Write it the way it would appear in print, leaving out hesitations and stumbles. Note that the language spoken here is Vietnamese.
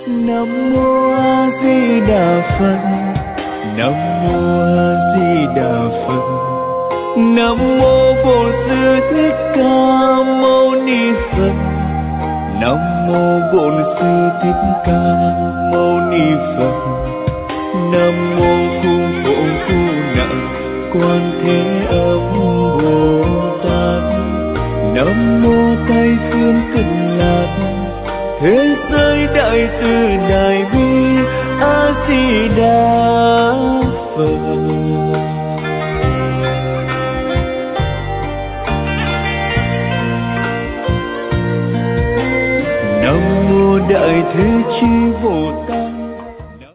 Nam mô A Di Đà Phật. Nam mô A Di Đà Phật. Nam mô Bổn Sư Thích Ca Mâu Ni Phật. Nam mô Bổn Sư Thích Ca Mâu Ni Phật. Nam mô Cung Phổ Phu Nạn Quan Thế Âm Bồ Tát. Nam mô Tây Phương Cực Lạc Thế giới Đại Từ Đại Bi A Di Đà Phật. Nam mô Đại Thế Chí Bồ